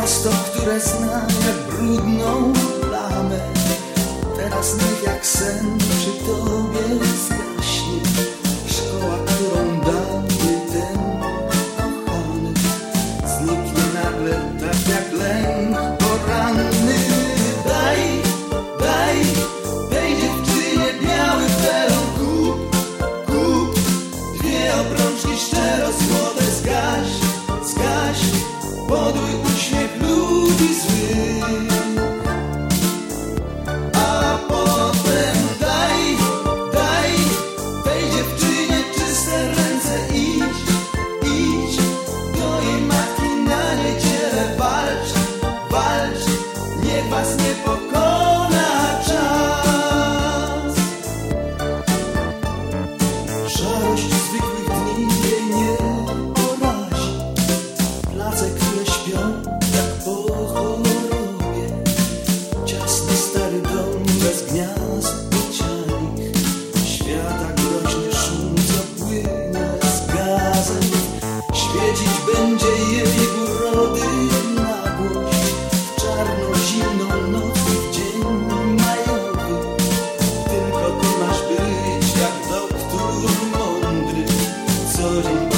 miasto, które znam jak brudną plamę. Teraz niech jak sen przy tobie zgaśnie. Szkoła, którą dał mi ten kochany, zniknie nagle tak jak lęk poranny. Daj tej dziewczynie biały felon, kup dwie obrączki szczero złote, zgaś podły uśmiech ludzi złych. A potem daj tej dziewczynie czyste ręce, idź do jej matki na niedzielę, walcz, niech was nie pokona czas. Szarość zwykłych dni jej nie porazi, place, które śpią jak po chorobie, ciasny stary dom bez gniazd bocianych, świata groźny szum, co płynie z gazem. Świecić będzie jej urody nagłość w czarną, zimną noc, w dzień majowy. Tylko ty masz być jak doktor mądry, co dzień